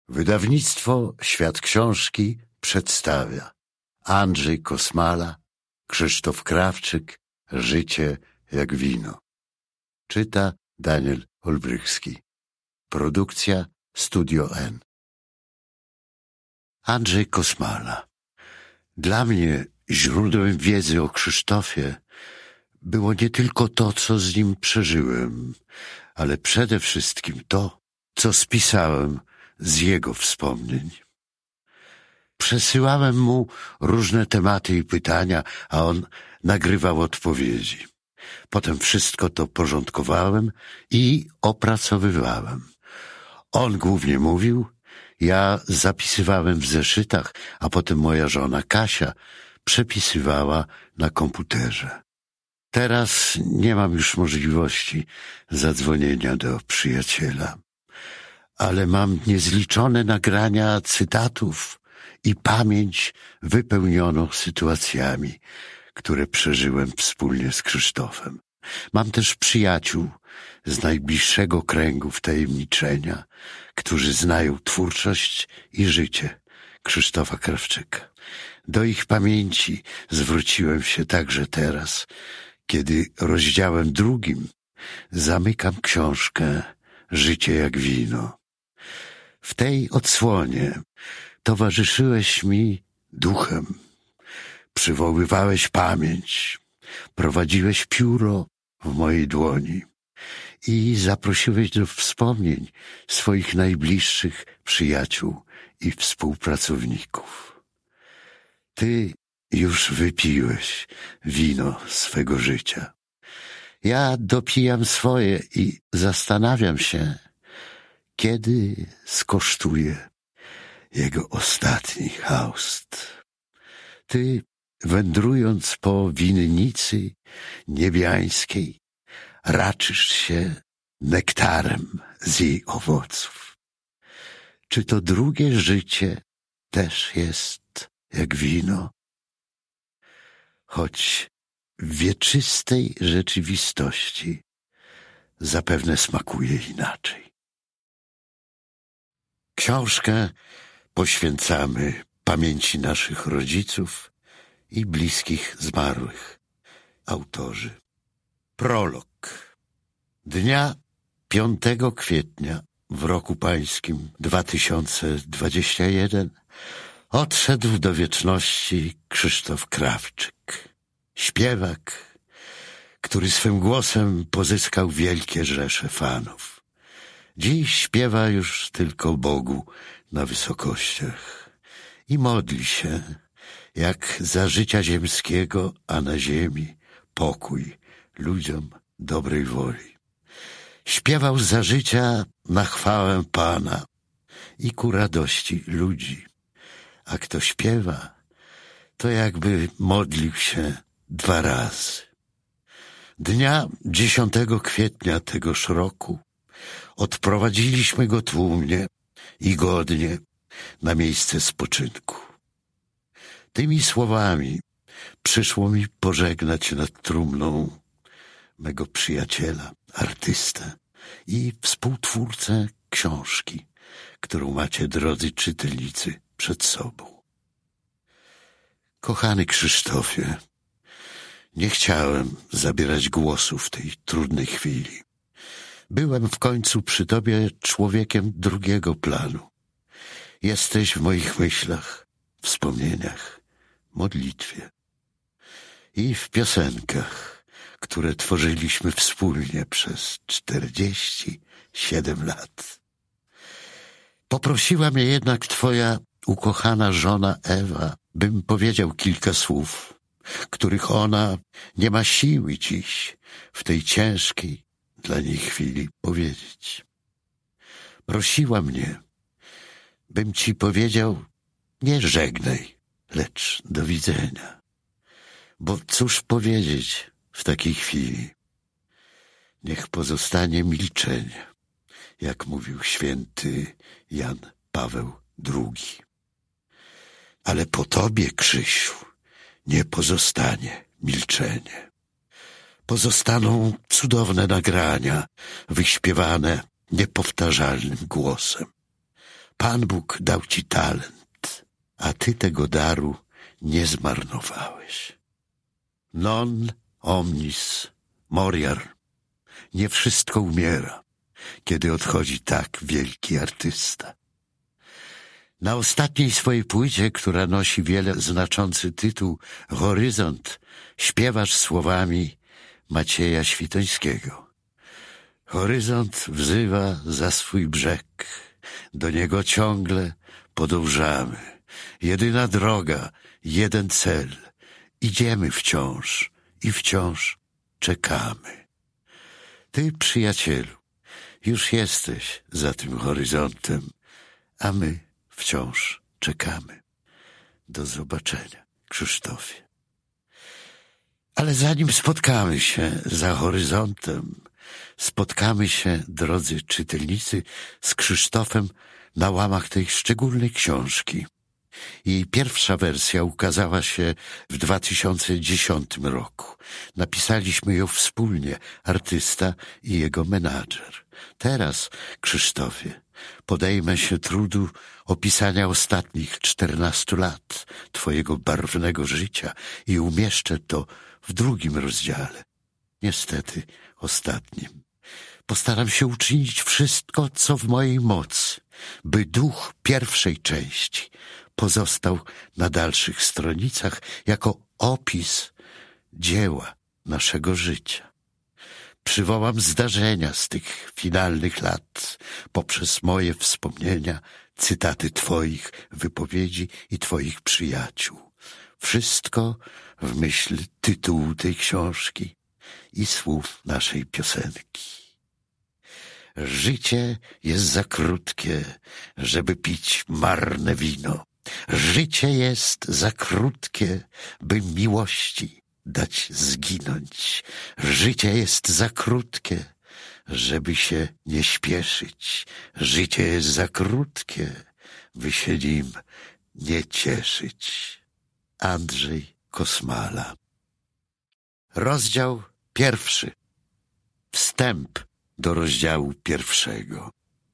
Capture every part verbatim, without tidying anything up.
Wydawnictwo Świat Książki przedstawia Andrzej Kosmala, Krzysztof Krawczyk, Życie jak wino. Czyta Daniel Olbrychski. Produkcja Studio N. Andrzej Kosmala. Dla mnie źródłem wiedzy o Krzysztofie było nie tylko to, co z nim przeżyłem, ale przede wszystkim to, co spisałem z jego wspomnień. Przesyłałem mu różne tematy i pytania, a on nagrywał odpowiedzi. Potem wszystko to porządkowałem i opracowywałem. On głównie mówił, ja zapisywałem w zeszytach, a potem moja żona Kasia przepisywała na komputerze. Teraz nie mam już możliwości zadzwonienia do przyjaciela, ale mam niezliczone nagrania cytatów i pamięć wypełnioną sytuacjami, które przeżyłem wspólnie z Krzysztofem. Mam też przyjaciół z najbliższego kręgu wtajemniczenia, którzy znają twórczość i życie Krzysztofa Krawczyka. Do ich pamięci zwróciłem się także teraz, kiedy rozdziałem drugim zamykam książkę Życie jak wino. W tej odsłonie towarzyszyłeś mi duchem, przywoływałeś pamięć, prowadziłeś pióro w mojej dłoni i zaprosiłeś do wspomnień swoich najbliższych przyjaciół i współpracowników. Ty już wypiłeś wino swego życia. Ja dopijam swoje i zastanawiam się, kiedy skosztuję jego ostatni haust. Ty, wędrując po winnicy niebiańskiej, raczysz się nektarem z jej owoców. Czy to drugie życie też jest jak wino? Choć w wieczystej rzeczywistości zapewne smakuje inaczej. Książkę poświęcamy pamięci naszych rodziców i bliskich zmarłych. Autorzy. Prolog. Dnia piątego kwietnia w roku pańskim dwa tysiące dwudziestym pierwszym odszedł do wieczności Krzysztof Krawczyk. Śpiewak, który swym głosem pozyskał wielkie rzesze fanów. Dziś śpiewa już tylko Bogu na wysokościach i modli się, jak za życia ziemskiego, a na ziemi pokój ludziom dobrej woli. Śpiewał za życia na chwałę Pana i ku radości ludzi. A kto śpiewa, to jakby modlił się dwa razy. Dnia dziesiątego kwietnia tegoż roku odprowadziliśmy go tłumnie i godnie na miejsce spoczynku. Tymi słowami przyszło mi pożegnać nad trumną mego przyjaciela, artystę i współtwórcę książki, którą macie, drodzy czytelnicy, przed sobą. Kochany Krzysztofie, nie chciałem zabierać głosu w tej trudnej chwili. Byłem w końcu przy tobie człowiekiem drugiego planu. Jesteś w moich myślach, wspomnieniach, modlitwie i w piosenkach, które tworzyliśmy wspólnie przez czterdzieści siedem lat. Poprosiła mnie jednak twoja ukochana żona Ewa, bym powiedział kilka słów, których ona nie ma siły dziś w tej ciężkiej dla niej chwili powiedzieć. Prosiła mnie, bym ci powiedział nie żegnaj, lecz do widzenia. Bo cóż powiedzieć w takiej chwili? Niech pozostanie milczenie, jak mówił święty Jan Paweł drugi. Ale po tobie, Krzysiu, nie pozostanie milczenie. Pozostaną cudowne nagrania, wyśpiewane niepowtarzalnym głosem. Pan Bóg dał ci talent, a ty tego daru nie zmarnowałeś. Non omnis moriar. Nie wszystko umiera, kiedy odchodzi tak wielki artysta. Na ostatniej swojej płycie, która nosi wiele znaczący tytuł Horyzont, śpiewasz słowami Macieja Świtońskiego. Horyzont wzywa za swój brzeg, do niego ciągle podążamy. Jedyna droga, jeden cel, idziemy wciąż i wciąż czekamy. Ty, przyjacielu, już jesteś za tym horyzontem, a my wciąż czekamy. Do zobaczenia, Krzysztofie. Ale zanim spotkamy się za horyzontem, spotkamy się, drodzy czytelnicy, z Krzysztofem na łamach tej szczególnej książki. Jej pierwsza wersja ukazała się w dwa tysiące dziesiątym roku. Napisaliśmy ją wspólnie, artysta i jego menadżer. Teraz, Krzysztofie, podejmę się trudu opisania ostatnich czternastu lat twojego barwnego życia i umieszczę to w drugim rozdziale. Niestety ostatnim. Postaram się uczynić wszystko, co w mojej mocy, by duch pierwszej części pozostał na dalszych stronicach jako opis dzieła naszego życia. Przywołam zdarzenia z tych finalnych lat poprzez moje wspomnienia, cytaty twoich wypowiedzi i twoich przyjaciół. Wszystko w myśl tytułu tej książki i słów naszej piosenki. Życie jest za krótkie, żeby pić marne wino. Życie jest za krótkie, by miłości dać zginąć. Życie jest za krótkie, żeby się nie śpieszyć. Życie jest za krótkie, by się nim nie cieszyć. Andrzej Kosmala. Rozdział pierwszy. Wstęp do rozdziału pierwszego.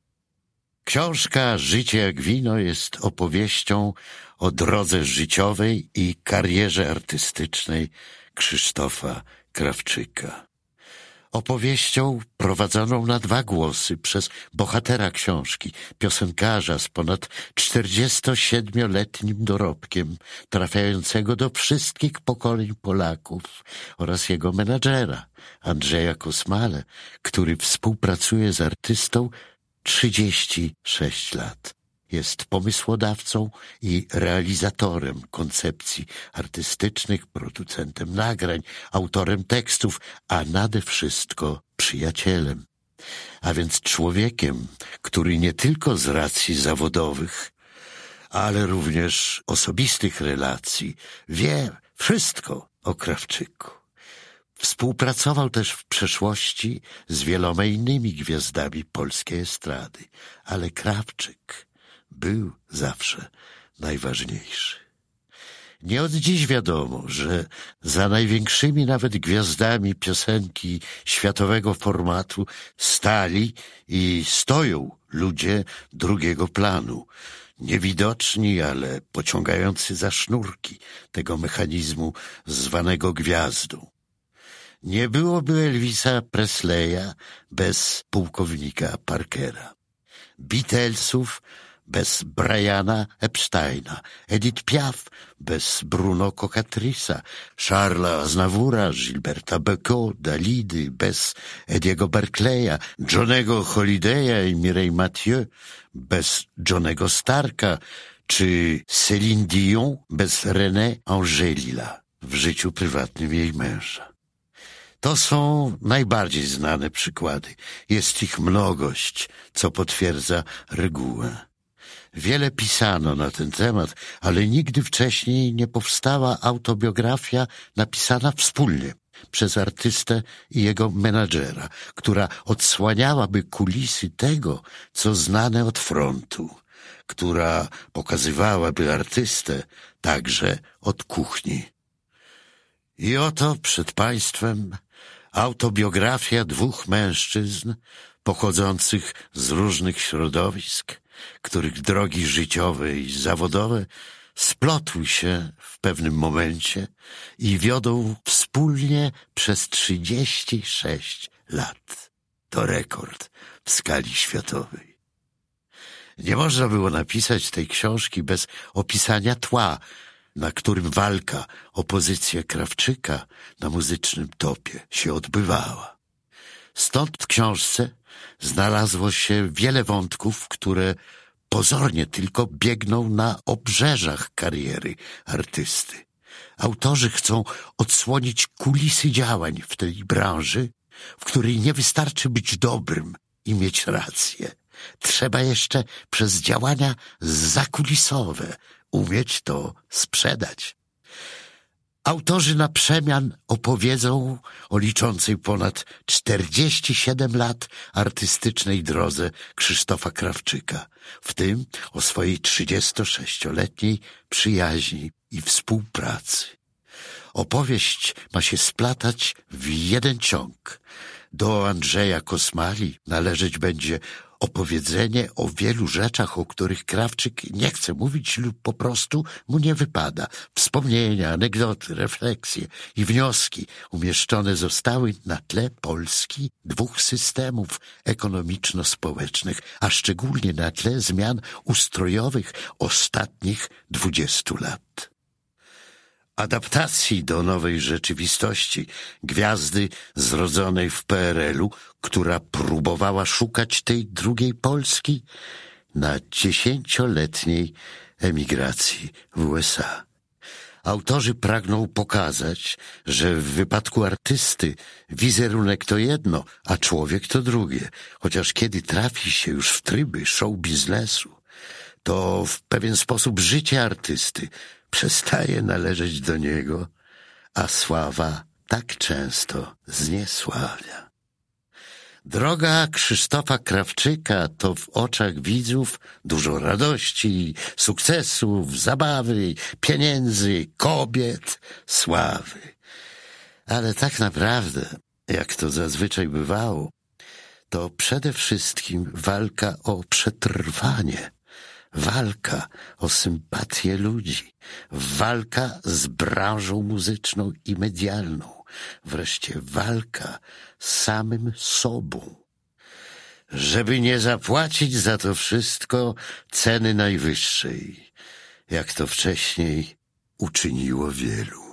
Książka Życie jak wino jest opowieścią o drodze życiowej i karierze artystycznej Krzysztofa Krawczyka. Opowieścią prowadzoną na dwa głosy przez bohatera książki, piosenkarza z ponad czterdziestosiedmioletnim dorobkiem, trafiającego do wszystkich pokoleń Polaków, oraz jego menadżera, Andrzeja Kosmale, który współpracuje z artystą trzydzieści sześć lat. Jest pomysłodawcą i realizatorem koncepcji artystycznych, producentem nagrań, autorem tekstów, a nade wszystko przyjacielem. A więc człowiekiem, który nie tylko z racji zawodowych, ale również osobistych relacji wie wszystko o Krawczyku. Współpracował też w przeszłości z wieloma innymi gwiazdami polskiej estrady, ale Krawczyk był zawsze najważniejszy. Nie od dziś wiadomo, że za największymi nawet gwiazdami piosenki światowego formatu stali i stoją ludzie drugiego planu, niewidoczni, ale pociągający za sznurki tego mechanizmu zwanego gwiazdą. Nie byłoby Elvisa Presleya bez pułkownika Parkera, Beatlesów bez Briana Epsteina, Edith Piaf bez Bruno Cocatrisa, Charlesa Aznavoura, Gilberta Becot, Dalidy bez Ediego Berkeleya, Johnego Holidaya i Mireille Mathieu bez Johnego Starka, czy Céline Dion bez René Angélila w życiu prywatnym jej męża. To są najbardziej znane przykłady. Jest ich mnogość, co potwierdza regułę. Wiele pisano na ten temat, ale nigdy wcześniej nie powstała autobiografia napisana wspólnie przez artystę i jego menadżera, która odsłaniałaby kulisy tego, co znane od frontu, która pokazywałaby artystę także od kuchni. I oto przed państwem autobiografia dwóch mężczyzn pochodzących z różnych środowisk, których drogi życiowe i zawodowe splotły się w pewnym momencie i wiodą wspólnie przez trzydzieści sześć lat. To rekord w skali światowej. Nie można było napisać tej książki bez opisania tła, na którym walka o pozycję Krawczyka na muzycznym topie się odbywała. Stąd w książce znalazło się wiele wątków, które pozornie tylko biegną na obrzeżach kariery artysty. Autorzy chcą odsłonić kulisy działań w tej branży, w której nie wystarczy być dobrym i mieć rację. Trzeba jeszcze przez działania zakulisowe umieć to sprzedać. Autorzy na przemian opowiedzą o liczącej ponad czterdzieści siedem lat artystycznej drodze Krzysztofa Krawczyka, w tym o swojej trzydziestosześcioletniej przyjaźni i współpracy. Opowieść ma się splatać w jeden ciąg. Do Andrzeja Kosmali należeć będzie opowiedzenie o wielu rzeczach, o których Krawczyk nie chce mówić lub po prostu mu nie wypada. Wspomnienia, anegdoty, refleksje i wnioski umieszczone zostały na tle Polski dwóch systemów ekonomiczno-społecznych, a szczególnie na tle zmian ustrojowych ostatnich dwudziestu lat. Adaptacji do nowej rzeczywistości gwiazdy zrodzonej w P R L u, która próbowała szukać tej drugiej Polski na dziesięcioletniej emigracji w U S A. Autorzy pragną pokazać, że w wypadku artysty wizerunek to jedno, a człowiek to drugie, chociaż kiedy trafi się już w tryby show biznesu, to w pewien sposób życie artysty przestaje należeć do niego, a sława tak często zniesławia. Droga Krzysztofa Krawczyka to w oczach widzów dużo radości, sukcesów, zabawy, pieniędzy, kobiet, sławy. Ale tak naprawdę, jak to zazwyczaj bywało, to przede wszystkim walka o przetrwanie, walka o sympatię ludzi, walka z branżą muzyczną i medialną, wreszcie walka z samym sobą, żeby nie zapłacić za to wszystko ceny najwyższej, jak to wcześniej uczyniło wielu.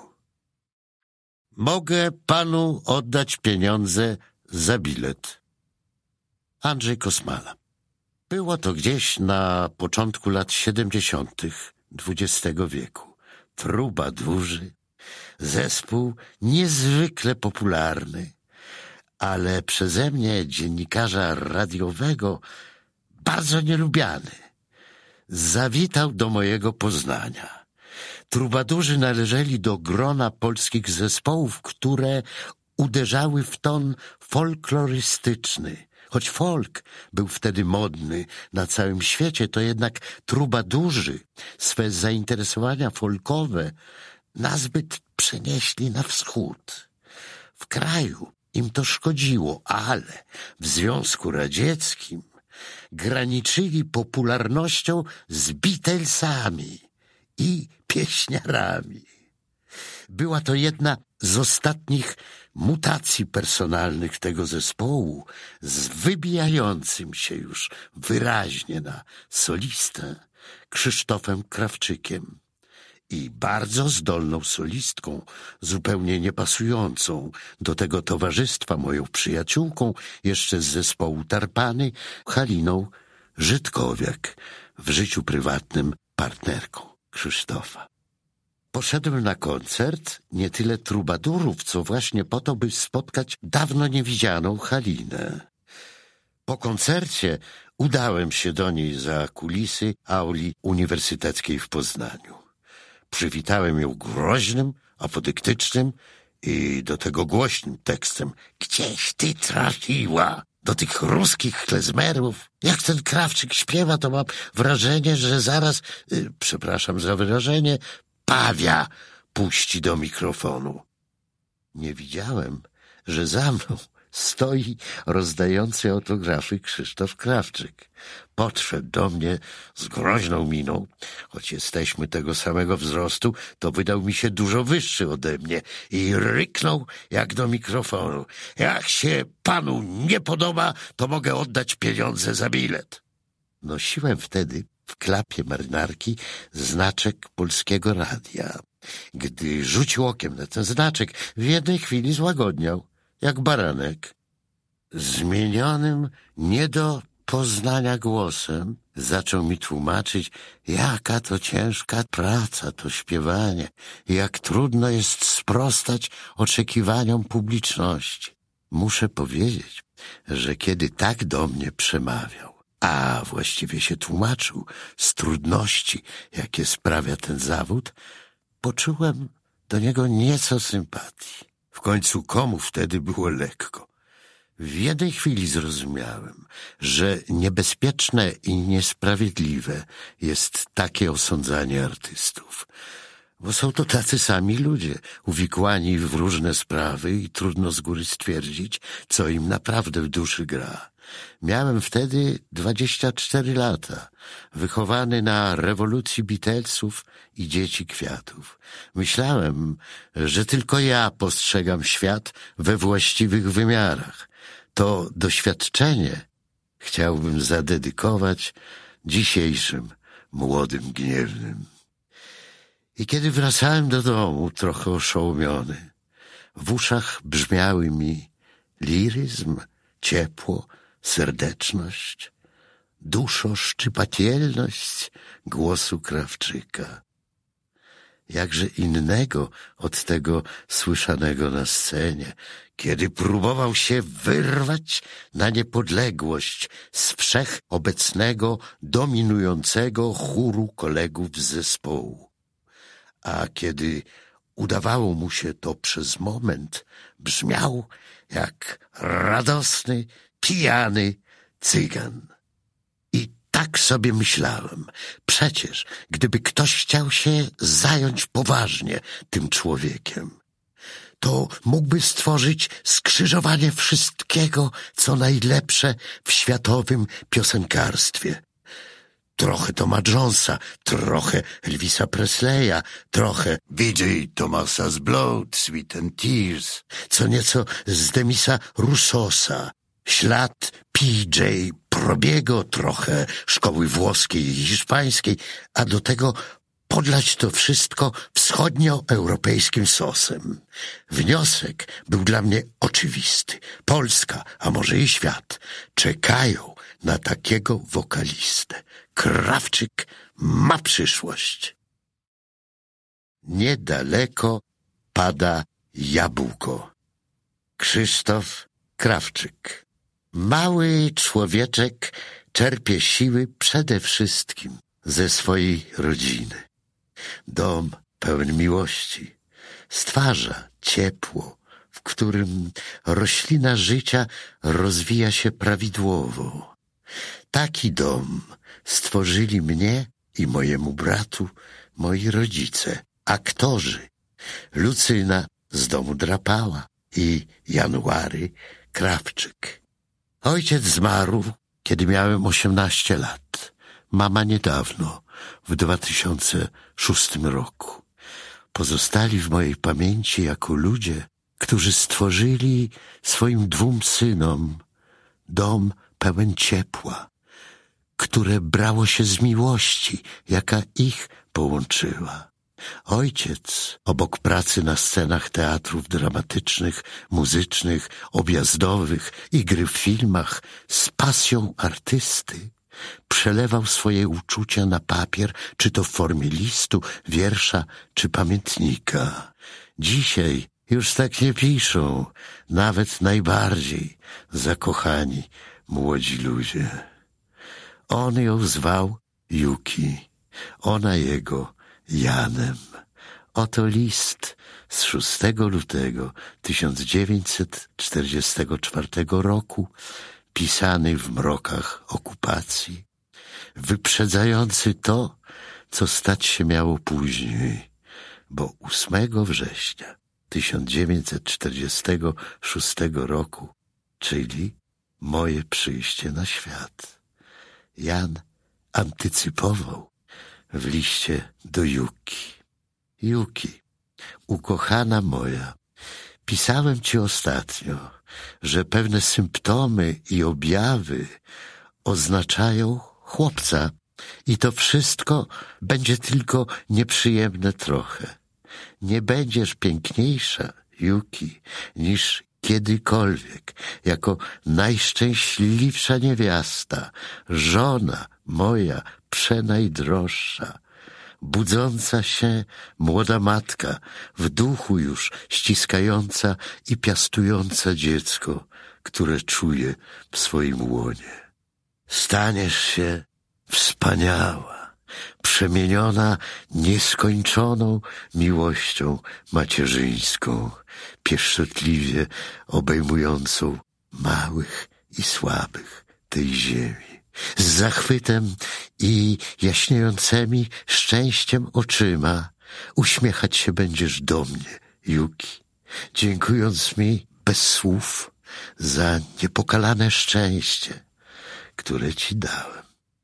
Mogę panu oddać pieniądze za bilet. Andrzej Kosmala. Było to gdzieś na początku lat siedemdziesiątych dwudziestego wieku. Trubadurzy, zespół niezwykle popularny, ale przeze mnie, dziennikarza radiowego, bardzo nielubiany. Zawitał do mojego Poznania. Trubadurzy należeli do grona polskich zespołów, które uderzały w ton folklorystyczny. Choć folk był wtedy modny na całym świecie, to jednak trubadurzy swe zainteresowania folkowe nazbyt przenieśli na wschód. W kraju im to szkodziło, ale w Związku Radzieckim graniczyli popularnością z Beatlesami i pieśniarami. Była to jedna z ostatnich mutacji personalnych tego zespołu, z wybijającym się już wyraźnie na solistę Krzysztofem Krawczykiem i bardzo zdolną solistką, zupełnie niepasującą do tego towarzystwa, moją przyjaciółką jeszcze z zespołu Tarpany, Haliną Żydkowiak, w życiu prywatnym partnerką Krzysztofa. Poszedłem na koncert nie tyle trubadurów, co właśnie po to, by spotkać dawno niewidzianą Halinę. Po koncercie udałem się do niej za kulisy auli uniwersyteckiej w Poznaniu. Przywitałem ją groźnym, apodyktycznym i do tego głośnym tekstem. Gdzieś ty trafiła do tych ruskich klezmerów. Jak ten Krawczyk śpiewa, to mam wrażenie, że zaraz, yy, przepraszam za wyrażenie, pawia puści do mikrofonu. Nie widziałem, że za mną stoi rozdający autografy Krzysztof Krawczyk. Podszedł do mnie z groźną miną. Choć jesteśmy tego samego wzrostu, to wydał mi się dużo wyższy ode mnie i ryknął jak do mikrofonu. Jak się panu nie podoba, to mogę oddać pieniądze za bilet. Nosiłem wtedy w klapie marynarki znaczek Polskiego Radia. Gdy rzucił okiem na ten znaczek, w jednej chwili złagodniał, jak baranek. Zmienionym nie do poznania głosem zaczął mi tłumaczyć, jaka to ciężka praca to śpiewanie, jak trudno jest sprostać oczekiwaniom publiczności. Muszę powiedzieć, że kiedy tak do mnie przemawiał, a właściwie się tłumaczył z trudności, jakie sprawia ten zawód, poczułem do niego nieco sympatii. W końcu komu wtedy było lekko? W jednej chwili zrozumiałem, że niebezpieczne i niesprawiedliwe jest takie osądzanie artystów, bo są to tacy sami ludzie, uwikłani w różne sprawy i trudno z góry stwierdzić, co im naprawdę w duszy gra. Miałem wtedy dwadzieścia cztery lata, wychowany na rewolucji Beatlesów i Dzieci Kwiatów. Myślałem, że tylko ja postrzegam świat we właściwych wymiarach. To doświadczenie chciałbym zadedykować dzisiejszym młodym gniewnym. I kiedy wracałem do domu, trochę oszołomiony, w uszach brzmiały mi liryzm, ciepło, serdeczność, duszoszczypatelność głosu Krawczyka. Jakże innego od tego słyszanego na scenie, kiedy próbował się wyrwać na niepodległość z wszechobecnego, dominującego chóru kolegów z zespołu. A kiedy udawało mu się to przez moment, brzmiał jak radosny, pijany cygan. I tak sobie myślałem. Przecież, gdyby ktoś chciał się zająć poważnie tym człowiekiem, to mógłby stworzyć skrzyżowanie wszystkiego, co najlepsze w światowym piosenkarstwie. Trochę Toma Jonesa, trochę Elvisa Presleya, trochę B J Thomasa z Blood, Sweat and Tears, co nieco z Demisa Roussosa, ślad P J Probiego, trochę szkoły włoskiej i hiszpańskiej, a do tego podlać to wszystko wschodnioeuropejskim sosem. Wniosek był dla mnie oczywisty. Polska, a może i świat, czekają na takiego wokalistę. Krawczyk ma przyszłość. Niedaleko pada jabłko. Krzysztof Krawczyk. Mały człowieczek czerpie siły przede wszystkim ze swojej rodziny. Dom pełen miłości stwarza ciepło, w którym roślina życia rozwija się prawidłowo. Taki dom stworzyli mnie i mojemu bratu moi rodzice, aktorzy Lucyna z domu Drapała i January Krawczyk. Ojciec zmarł, kiedy miałem osiemnaście lat. Mama niedawno, w dwa tysiące szóstym roku. Pozostali w mojej pamięci jako ludzie, którzy stworzyli swoim dwóm synom dom pełen ciepła, które brało się z miłości, jaka ich połączyła. Ojciec, obok pracy na scenach teatrów dramatycznych, muzycznych, objazdowych i gry w filmach, z pasją artysty przelewał swoje uczucia na papier, czy to w formie listu, wiersza, czy pamiętnika. Dzisiaj już tak nie piszą, nawet najbardziej zakochani młodzi ludzie. On ją zwał Yuki, ona jego Janem. Oto list z szóstego lutego tysiąc dziewięćset czterdziestego czwartego roku, pisany w mrokach okupacji, wyprzedzający to, co stać się miało później, bo ósmego września tysiąc dziewięćset czterdziestego szóstego roku czyli moje przyjście na świat. Jan antycypował w liście do Juki. Juki, ukochana moja, pisałem ci ostatnio, że pewne symptomy i objawy oznaczają chłopca i to wszystko będzie tylko nieprzyjemne trochę. Nie będziesz piękniejsza, Juki, niż kiedykolwiek, jako najszczęśliwsza niewiasta, żona moja przenajdroższa, budząca się młoda matka, w duchu już ściskająca i piastująca dziecko, które czuje w swoim łonie. Staniesz się wspaniała, przemieniona nieskończoną miłością macierzyńską, pieszczotliwie obejmującą małych i słabych tej ziemi. Z zachwytem i jaśniejącymi szczęściem oczyma uśmiechać się będziesz do mnie, Juki, dziękując mi bez słów za niepokalane szczęście, które ci dałem.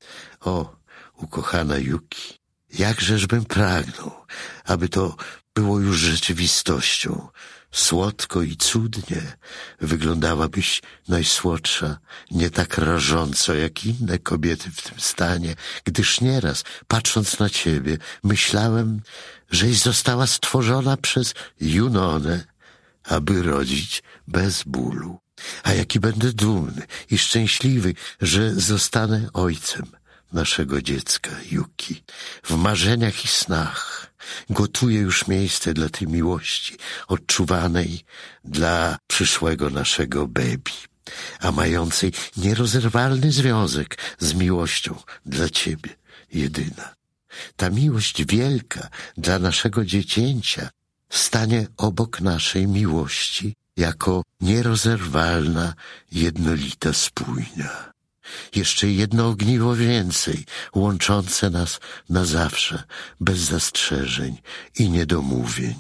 O, ukochana Juki, jakżeżbym pragnął, aby to było już rzeczywistością. Słodko i cudnie wyglądałabyś najsłodsza, nie tak rażąco jak inne kobiety w tym stanie, gdyż nieraz, patrząc na ciebie, myślałem, żeś została stworzona przez Junonę, aby rodzić bez bólu. A jaki będę dumny i szczęśliwy, że zostanę ojcem naszego dziecka, Juki. W marzeniach i snach gotuję już miejsce dla tej miłości odczuwanej dla przyszłego naszego baby, a mającej nierozerwalny związek z miłością dla ciebie, jedyna. Ta miłość wielka dla naszego dziecięcia stanie obok naszej miłości jako nierozerwalna, jednolita spójnia. Jeszcze jedno ogniwo więcej, łączące nas na zawsze, bez zastrzeżeń i niedomówień.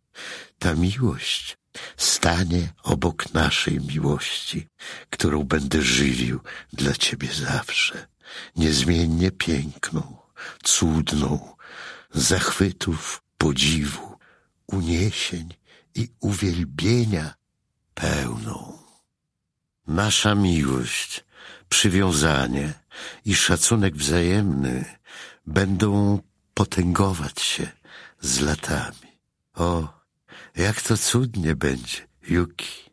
Ta miłość stanie obok naszej miłości, którą będę żywił dla ciebie zawsze, niezmiennie piękną, cudną, zachwytów, podziwu, uniesień i uwielbienia pełną. Nasza miłość, przywiązanie i szacunek wzajemny będą potęgować się z latami. O, jak to cudnie będzie, Juki,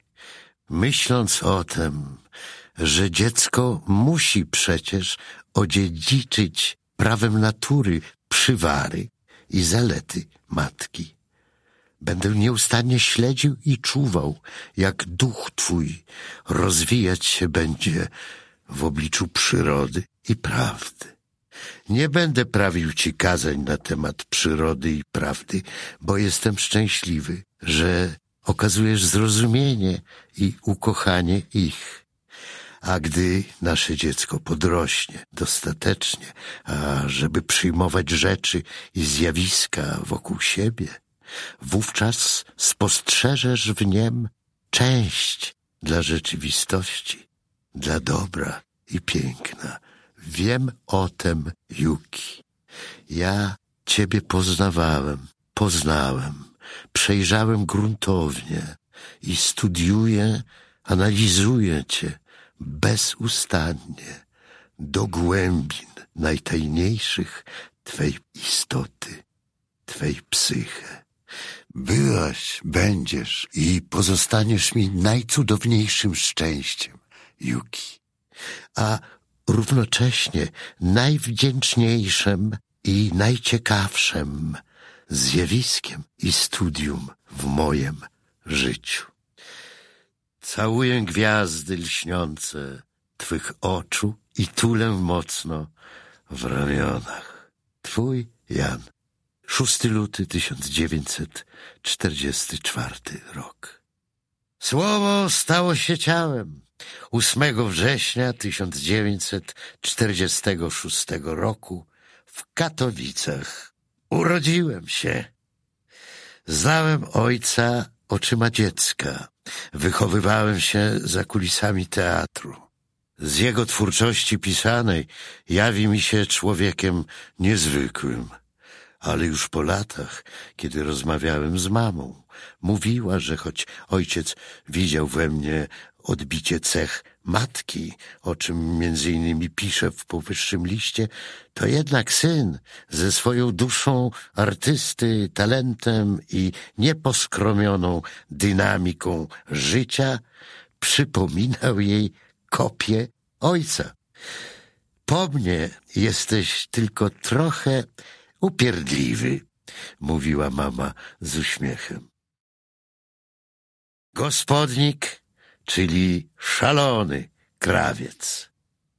myśląc o tym, że dziecko musi przecież odziedziczyć prawem natury przywary i zalety matki. Będę nieustannie śledził i czuwał, jak duch twój rozwijać się będzie w obliczu przyrody i prawdy. Nie będę prawił ci kazań na temat przyrody i prawdy, bo jestem szczęśliwy, że okazujesz zrozumienie i ukochanie ich. A gdy nasze dziecko podrośnie dostatecznie, a żeby przyjmować rzeczy i zjawiska wokół siebie, wówczas spostrzeżesz w niem część dla rzeczywistości, dla dobra i piękna. Wiem o tem, Juki. Ja ciebie poznawałem, poznałem, przejrzałem gruntownie i studiuję, analizuję cię bezustannie do głębin najtajniejszych twej istoty, twej psyche. Byłaś, będziesz i pozostaniesz mi najcudowniejszym szczęściem, Juki, a równocześnie najwdzięczniejszym i najciekawszym zjawiskiem i studium w moim życiu. Całuję gwiazdy lśniące twych oczu i tulę mocno w ramionach. Twój Jan. szóstego lutego tysiąc dziewięćset czterdziesty czwarty rok. Słowo stało się ciałem. ósmego września tysiąc dziewięćset czterdziestego szóstego roku w Katowicach urodziłem się. Znałem ojca oczyma dziecka. Wychowywałem się za kulisami teatru. Z jego twórczości pisanej jawi mi się człowiekiem niezwykłym. Ale już po latach, kiedy rozmawiałem z mamą, mówiła, że choć ojciec widział we mnie odbicie cech matki, o czym między innymi pisze w powyższym liście, to jednak syn ze swoją duszą artysty, talentem i nieposkromioną dynamiką życia przypominał jej kopię ojca. Po mnie jesteś tylko trochę upierdliwy, mówiła mama z uśmiechem. Gospodnik, czyli szalony krawiec.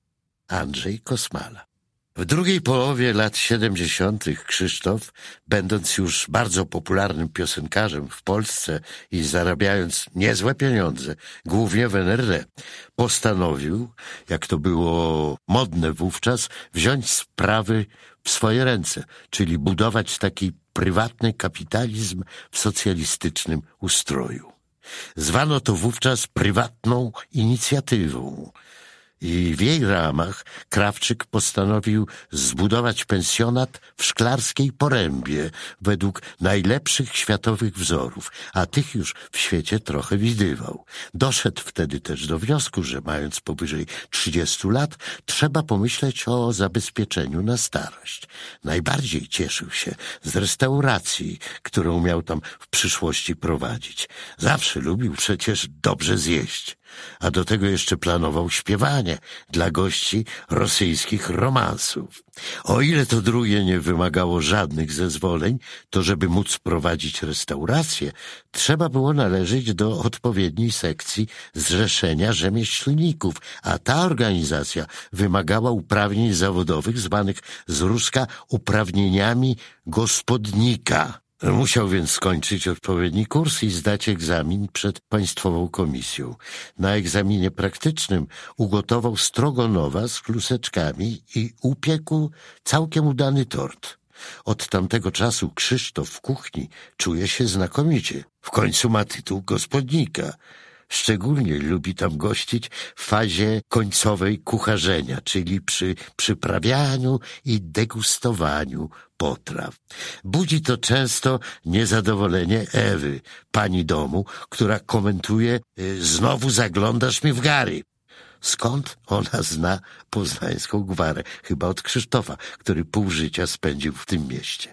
Andrzej Kosmala. W drugiej połowie lat siedemdziesiątych Krzysztof, będąc już bardzo popularnym piosenkarzem w Polsce i zarabiając niezłe pieniądze, głównie w N R D, postanowił, jak to było modne wówczas, wziąć sprawy w swoje ręce, czyli budować taki prywatny kapitalizm w socjalistycznym ustroju. Zwano to wówczas prywatną inicjatywą i w jej ramach Krawczyk postanowił zbudować pensjonat w Szklarskiej Porębie według najlepszych światowych wzorów, a tych już w świecie trochę widywał. Doszedł wtedy też do wniosku, że mając powyżej trzydziestu lat, trzeba pomyśleć o zabezpieczeniu na starość. Najbardziej cieszył się z restauracji, którą miał tam w przyszłości prowadzić. Zawsze lubił przecież dobrze zjeść, a do tego jeszcze planował śpiewanie dla gości rosyjskich romansów. O ile to drugie nie wymagało żadnych zezwoleń, to żeby móc prowadzić restaurację, trzeba było należeć do odpowiedniej sekcji Zrzeszenia Rzemieślników, a ta organizacja wymagała uprawnień zawodowych zwanych z ruska uprawnieniami gospodnika. Musiał więc skończyć odpowiedni kurs i zdać egzamin przed Państwową Komisją. Na egzaminie praktycznym ugotował strogonowa z kluseczkami i upiekł całkiem udany tort. Od tamtego czasu Krzysztof w kuchni czuje się znakomicie. W końcu ma tytuł gospodnika. Szczególnie lubi tam gościć w fazie końcowej kucharzenia, czyli przy przyprawianiu i degustowaniu potraw. Budzi to często niezadowolenie Ewy, pani domu, która komentuje: znowu zaglądasz mi w gary. Skąd ona zna poznańską gwarę? Chyba od Krzysztofa, który pół życia spędził w tym mieście.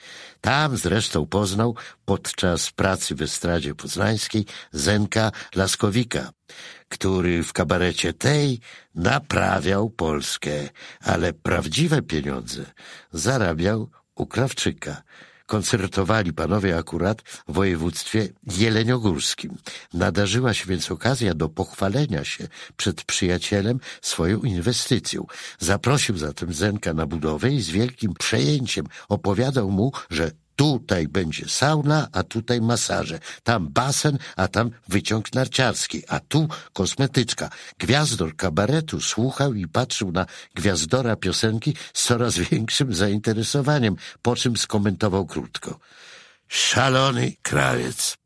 Tam zresztą poznał podczas pracy w estradzie poznańskiej Zenka Laskowika, który w kabarecie tej naprawiał Polskę, ale prawdziwe pieniądze zarabiał u Krawczyka. Koncertowali panowie akurat w województwie jeleniogórskim. Nadarzyła się więc okazja do pochwalenia się przed przyjacielem swoją inwestycją. Zaprosił zatem Zenka na budowę i z wielkim przejęciem opowiadał mu, że tutaj będzie sauna, a tutaj masaże, tam basen, a tam wyciąg narciarski, a tu kosmetyczka. Gwiazdor kabaretu słuchał i patrzył na gwiazdora piosenki z coraz większym zainteresowaniem, po czym skomentował krótko: szalony krawiec.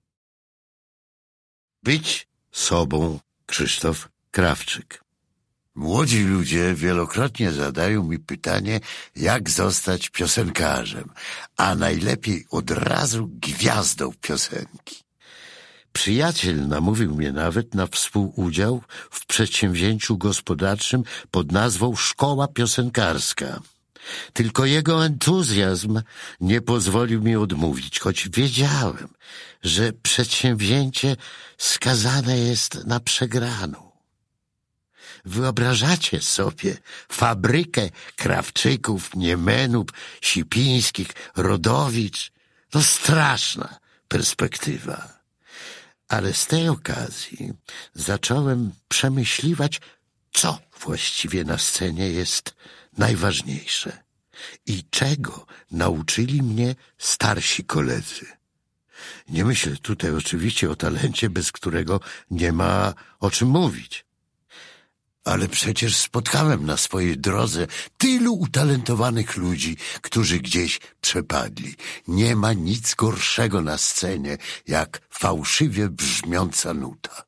Być sobą. Krzysztof Krawczyk. Młodzi ludzie wielokrotnie zadają mi pytanie, jak zostać piosenkarzem, a najlepiej od razu gwiazdą piosenki. Przyjaciel namówił mnie nawet na współudział w przedsięwzięciu gospodarczym pod nazwą Szkoła Piosenkarska. Tylko jego entuzjazm nie pozwolił mi odmówić, choć wiedziałem, że przedsięwzięcie skazane jest na przegraną. Wyobrażacie sobie fabrykę Krawczyków, Niemenów, Sipińskich, Rodowicz? To straszna perspektywa. Ale z tej okazji zacząłem przemyśliwać, co właściwie na scenie jest najważniejsze i czego nauczyli mnie starsi koledzy. Nie myślę tutaj oczywiście o talencie, bez którego nie ma o czym mówić. Ale przecież spotkałem na swojej drodze tylu utalentowanych ludzi, którzy gdzieś przepadli. Nie ma nic gorszego na scenie, jak fałszywie brzmiąca nuta.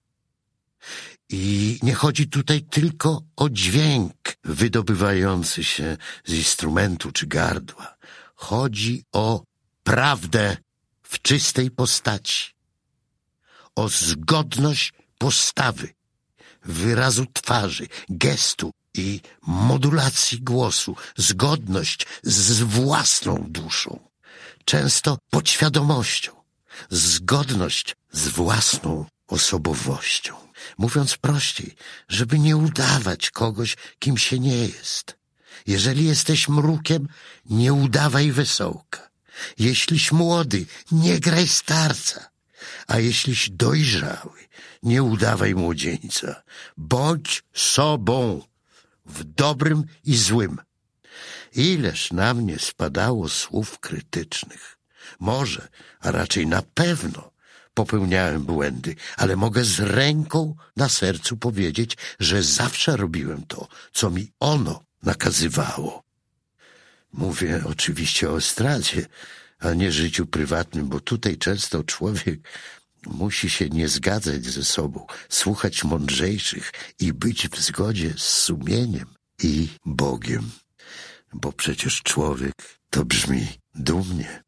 I nie chodzi tutaj tylko o dźwięk wydobywający się z instrumentu czy gardła. Chodzi o prawdę w czystej postaci, o zgodność postawy, wyrazu twarzy, gestu i modulacji głosu, zgodność z własną duszą, często podświadomością, zgodność z własną osobowością. Mówiąc prościej, żeby nie udawać kogoś, kim się nie jest. Jeżeli jesteś mrukiem, nie udawaj wesołka. Jeśliś młody, nie graj starca. A jeśliś dojrzały, nie udawaj młodzieńca. Bądź sobą, w dobrym i złym. Ileż na mnie spadało słów krytycznych. Może, a raczej na pewno, popełniałem błędy, ale mogę z ręką na sercu powiedzieć, że zawsze robiłem to, co mi ono nakazywało. Mówię oczywiście o estradzie, a nie życiu prywatnym, bo tutaj często człowiek musi się nie zgadzać ze sobą, słuchać mądrzejszych i być w zgodzie z sumieniem i Bogiem. Bo przecież człowiek to brzmi dumnie.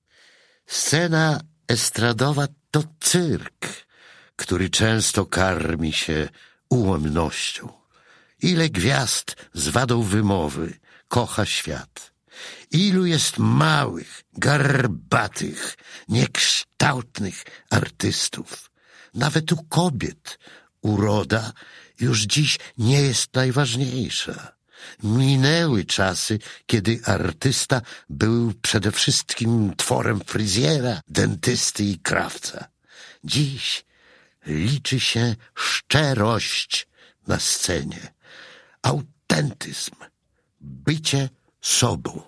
Scena estradowa to cyrk, który często karmi się ułomnością. Ile gwiazd z wadą wymowy kocha świat. Ilu jest małych, garbatych, niekształtnych artystów. Nawet u kobiet uroda już dziś nie jest najważniejsza. Minęły czasy, kiedy artysta był przede wszystkim tworem fryzjera, dentysty i krawca. Dziś liczy się szczerość na scenie, autentyzm, bycie sobą.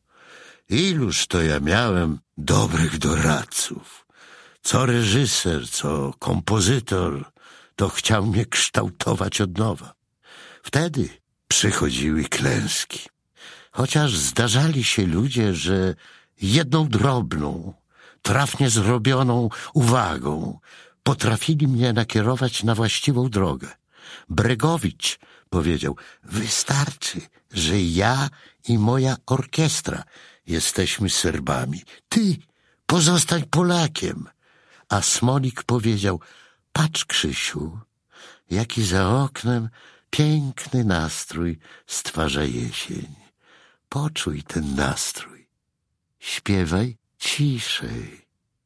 Iluż to ja miałem dobrych doradców. Co reżyser, co kompozytor, to chciał mnie kształtować od nowa. Wtedy przychodziły klęski. Chociaż zdarzali się ludzie, że jedną drobną, trafnie zrobioną uwagą potrafili mnie nakierować na właściwą drogę. Bregowicz powiedział, wystarczy, że ja i moja orkiestra jesteśmy Serbami. Ty pozostań Polakiem. A Smolik powiedział, patrz Krzysiu, jaki za oknem piękny nastrój stwarza jesień. Poczuj ten nastrój. Śpiewaj ciszej.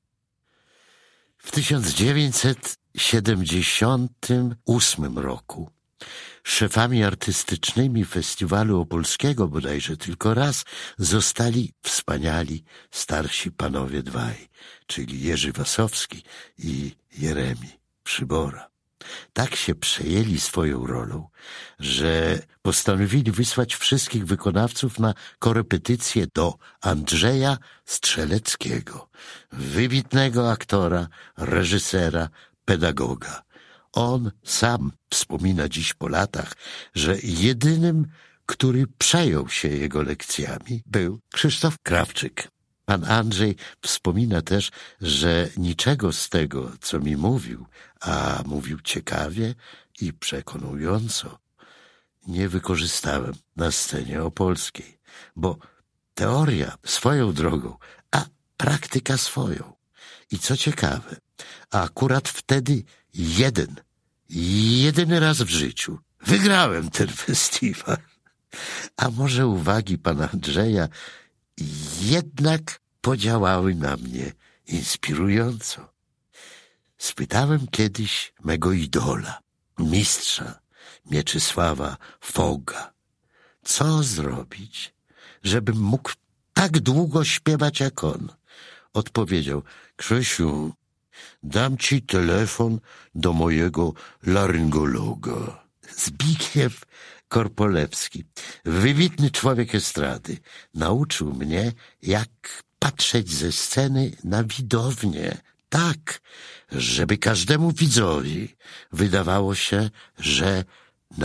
W tysiąc dziewięćset siedemdziesiątym ósmym roku szefami artystycznymi Festiwalu Opolskiego bodajże tylko raz zostali wspaniali starsi panowie dwaj, czyli Jerzy Wasowski i Jeremi Przybora. Tak się przejęli swoją rolą, że postanowili wysłać wszystkich wykonawców na korepetycje do Andrzeja Strzeleckiego, wybitnego aktora, reżysera, pedagoga. On sam wspomina dziś po latach, że jedynym, który przejął się jego lekcjami, był Krzysztof Krawczyk. Pan Andrzej wspomina też, że niczego z tego, co mi mówił, a mówił ciekawie i przekonująco, nie wykorzystałem na scenie opolskiej, bo teoria swoją drogą, a praktyka swoją. I co ciekawe, akurat wtedy jeden, jedyny raz w życiu wygrałem ten festiwal. A może uwagi pana Andrzeja jednak podziałały na mnie inspirująco. Spytałem kiedyś mego idola, mistrza Mieczysława Foga, co zrobić, żebym mógł tak długo śpiewać jak on. Odpowiedział, Krzysiu, dam ci telefon do mojego laryngologa. Zbigniew Korpolewski, wybitny człowiek estrady, nauczył mnie, jak patrzeć ze sceny na widownię, tak, żeby każdemu widzowi wydawało się, że na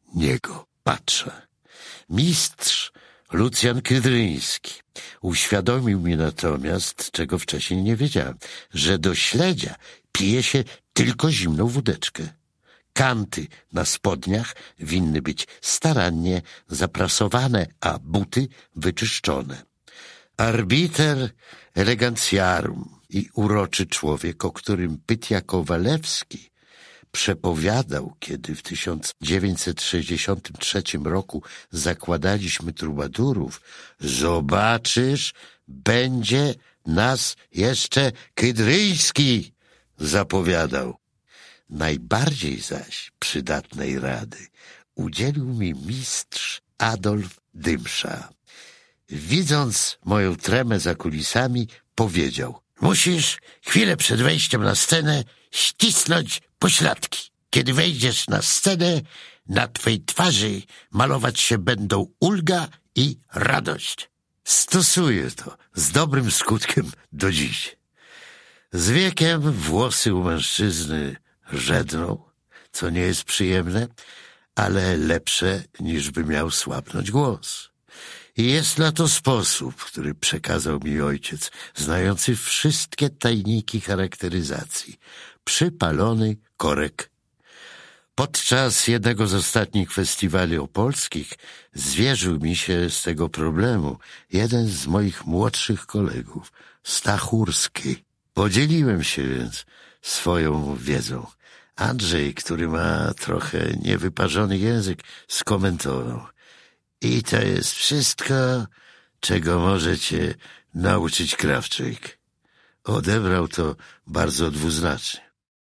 niego. Patrzę. Mistrz Lucjan Kydryński uświadomił mi natomiast, czego wcześniej nie wiedziałem, że do śledzia pije się tylko zimną wódeczkę. Kanty na spodniach winny być starannie zaprasowane, a buty wyczyszczone. Arbiter eleganciarum i uroczy człowiek, o którym Pytia Kowalewski przepowiadał, kiedy w tysiąc dziewięćset sześćdziesiątym trzecim roku zakładaliśmy trubadurów: zobaczysz, będzie nas jeszcze Kydryński, zapowiadał. Najbardziej zaś przydatnej rady udzielił mi mistrz Adolf Dymsza. Widząc moją tremę za kulisami, powiedział: musisz chwilę przed wejściem na scenę ścisnąć pośladki. Kiedy wejdziesz na scenę, na twej twarzy malować się będą ulga i radość. Stosuję to z dobrym skutkiem do dziś. Z wiekiem włosy u mężczyzny rzedną, co nie jest przyjemne, ale lepsze, niż by miał słabnąć głos. I jest na to sposób, który przekazał mi ojciec, znający wszystkie tajniki charakteryzacji. Przypalony korek. Podczas jednego z ostatnich festiwali opolskich zwierzył mi się z tego problemu jeden z moich młodszych kolegów, Stachurski. Podzieliłem się więc swoją wiedzą. Andrzej, który ma trochę niewyparzony język, skomentował: i to jest wszystko, czego może cię nauczyć Krawczyk. Odebrał to bardzo dwuznacznie.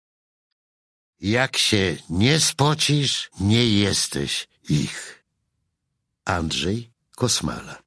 Jak się nie spocisz, nie jesteś ich. Andrzej Kosmala.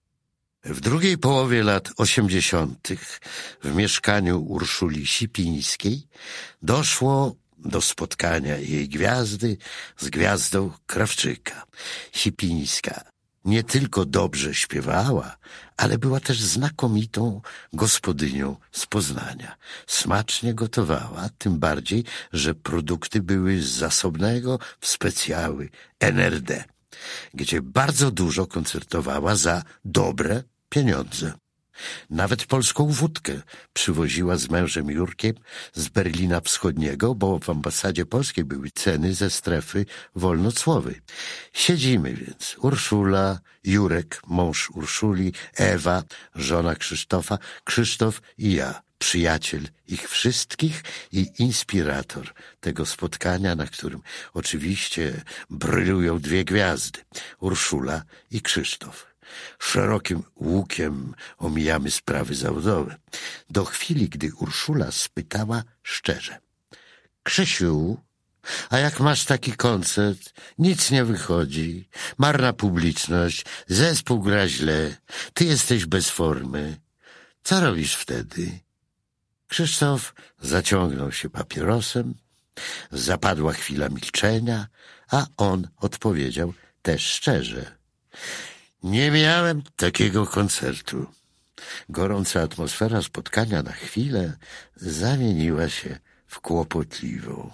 W drugiej połowie lat osiemdziesiątych w mieszkaniu Urszuli Sipińskiej doszło do spotkania jej gwiazdy z gwiazdą Krawczyka. Sipińska nie tylko dobrze śpiewała, ale była też znakomitą gospodynią z Poznania. Smacznie gotowała, tym bardziej, że produkty były z zasobnego w specjały N R D, gdzie bardzo dużo koncertowała za dobre pieniądze. Nawet polską wódkę przywoziła z mężem Jurkiem z Berlina Wschodniego, bo w ambasadzie polskiej były ceny ze strefy wolnocłowej. Siedzimy więc Urszula, Jurek, mąż Urszuli, Ewa, żona Krzysztofa, Krzysztof i ja, przyjaciel ich wszystkich i inspirator tego spotkania, na którym oczywiście brylują dwie gwiazdy, Urszula i Krzysztof. Szerokim łukiem omijamy sprawy zawodowe. Do chwili, gdy Urszula spytała szczerze: Krzysiu, a jak masz taki koncert, nic nie wychodzi, marna publiczność, zespół gra źle, ty jesteś bez formy, co robisz wtedy? Krzysztof zaciągnął się papierosem, zapadła chwila milczenia, a on odpowiedział też szczerze: nie miałem takiego koncertu. Gorąca atmosfera spotkania na chwilę zamieniła się w kłopotliwą.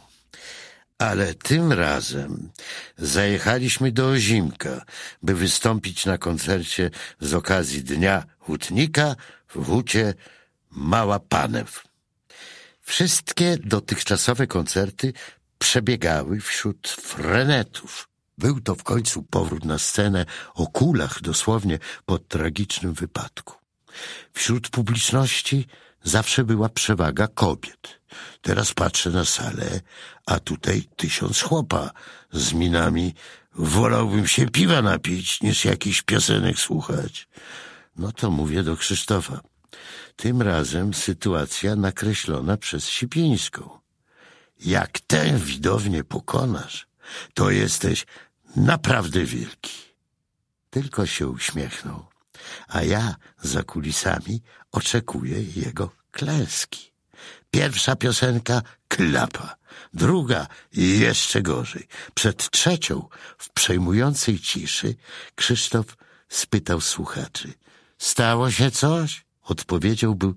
Ale tym razem zajechaliśmy do Ozimka, by wystąpić na koncercie z okazji Dnia Hutnika w hucie Mała Panew. Wszystkie dotychczasowe koncerty przebiegały wśród frenetów. Był to w końcu powrót na scenę o kulach, dosłownie po tragicznym wypadku. Wśród publiczności zawsze była przewaga kobiet. Teraz patrzę na salę, a tutaj tysiąc chłopa z minami: wolałbym się piwa napić, niż jakichś piosenek słuchać. No to mówię do Krzysztofa. Tym razem sytuacja nakreślona przez Sipińską. Jak tę widownię pokonasz, to jesteś naprawdę wielki. Tylko się uśmiechnął, a ja za kulisami oczekuję jego klęski. Pierwsza piosenka klapa, druga jeszcze gorzej. Przed trzecią, w przejmującej ciszy, Krzysztof spytał słuchaczy: stało się coś? Odpowiedzią był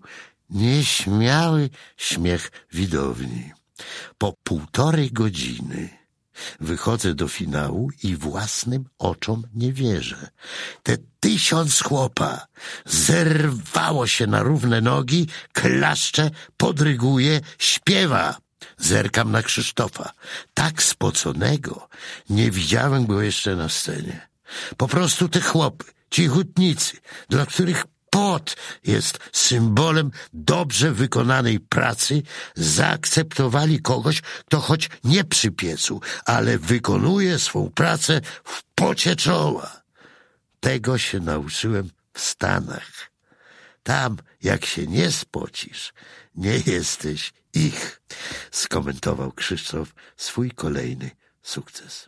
nieśmiały śmiech widowni. Po półtorej godziny Wychodzę do finału i własnym oczom nie wierzę. Te tysiąc chłopa zerwało się na równe nogi, klaszcze, podryguje, śpiewa. Zerkam na Krzysztofa. Tak spoconego nie widziałem go jeszcze na scenie. Po prostu te chłopy, ci hutnicy, dla których pot jest symbolem dobrze wykonanej pracy, zaakceptowali kogoś, kto choć nie przy piecu, ale wykonuje swą pracę w pocie czoła. Tego się nauczyłem w Stanach. Tam, jak się nie spocisz, nie jesteś ich, skomentował Krzysztof swój kolejny sukces.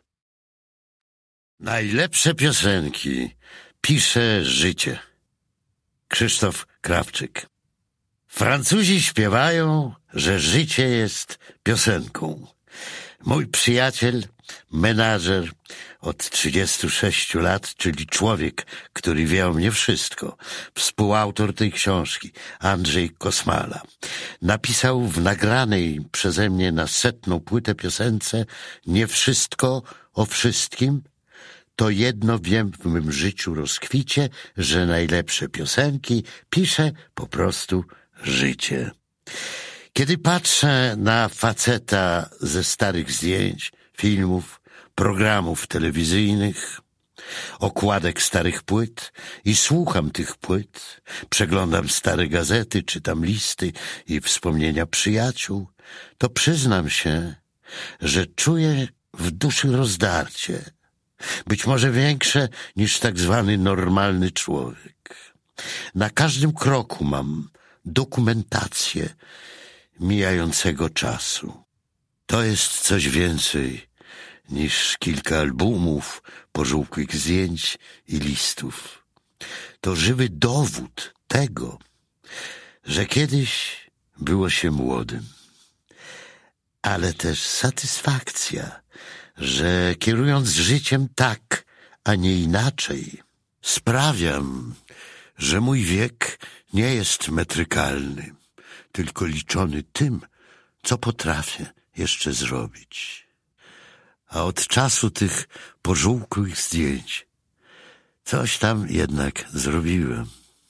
Najlepsze piosenki pisze życie. Krzysztof Krawczyk. Francuzi śpiewają, że życie jest piosenką. Mój przyjaciel, menadżer od trzydziestu sześciu lat, czyli człowiek, który wie o mnie wszystko, współautor tej książki, Andrzej Kosmala, napisał w nagranej przeze mnie na setną płytę piosence Nie wszystko o wszystkim. To jedno wiem w mym życiu rozkwicie, że najlepsze piosenki pisze po prostu życie. Kiedy patrzę na faceta ze starych zdjęć, filmów, programów telewizyjnych, okładek starych płyt i słucham tych płyt, przeglądam stare gazety, czytam listy i wspomnienia przyjaciół, to przyznam się, że czuję w duszy rozdarcie, być może większe niż tak zwany normalny człowiek. Na każdym kroku mam dokumentację mijającego czasu. To jest coś więcej niż kilka albumów, pożółkłych zdjęć i listów. To żywy dowód tego, że kiedyś było się młodym. Ale też satysfakcja, że kierując życiem tak, a nie inaczej, sprawiam, że mój wiek nie jest metrykalny, tylko liczony tym, co potrafię jeszcze zrobić. A od czasu tych pożółkłych zdjęć coś tam jednak zrobiłem.